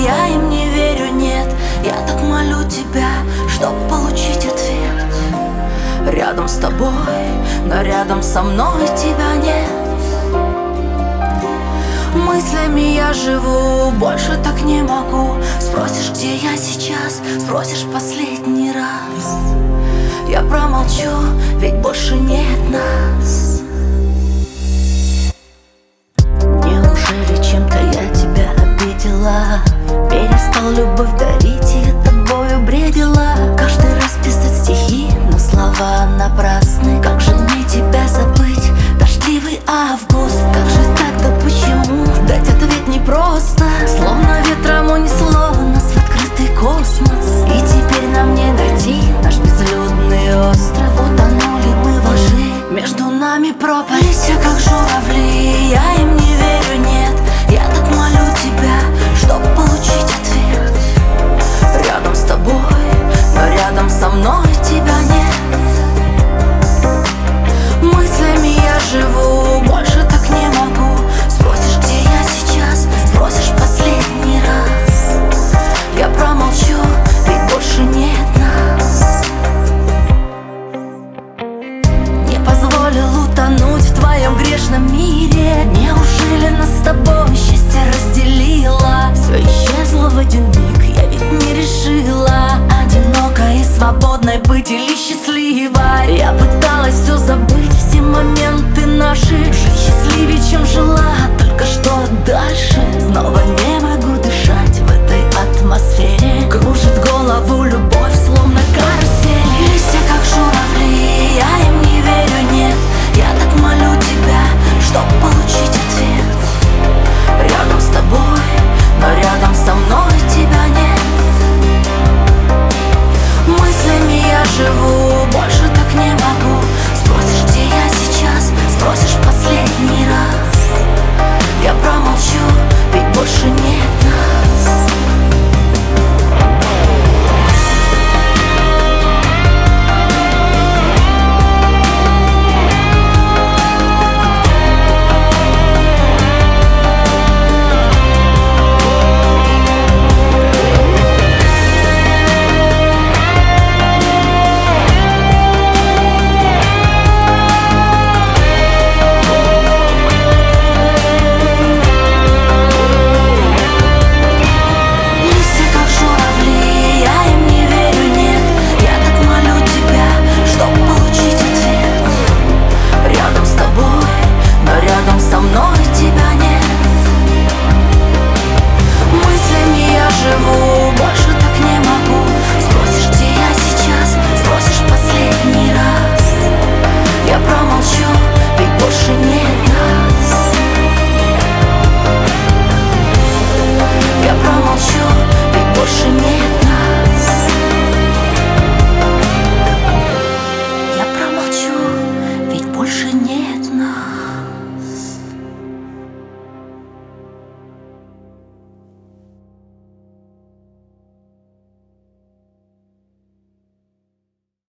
я им не верю, нет. Я так молю тебя, чтоб получить ответ. Рядом с тобой, но рядом со мной тебя нет. Мыслями я живу, больше так не могу. Спросишь, где я сейчас, спросишь последний раз, я промолчу, ведь больше нет нас. Неужели чем-то я тебя обидела? Перестал любовь дарить, и тобою бредила. Каждый раз писать стихи, но слова напрасны. Как же мне тебя забыть, дождливый август? Как же так, да почему? Дать ответ непросто. Словно ветром унесло нас в открытый космос. И теперь нам не найти наш безлюдный остров. Утонули мы во лжи, между нами пропасть. Все как журавли, я им не верю, нет. Я так молю тебя, чтоб получить ответ. Рядом с тобой, но рядом со мной тебя нет. Мыслями я живу, больше так не могу. Спросишь, где я сейчас, спросишь последний раз, я промолчу, ведь больше нет нас. Не позволил утонуть в твоем грешном мире. Неужели нас с тобой счастье разделило? Все исчезло в один миг, я ведь не решила одинокой и свободной быть или счастливой. Я пыталась все забыть,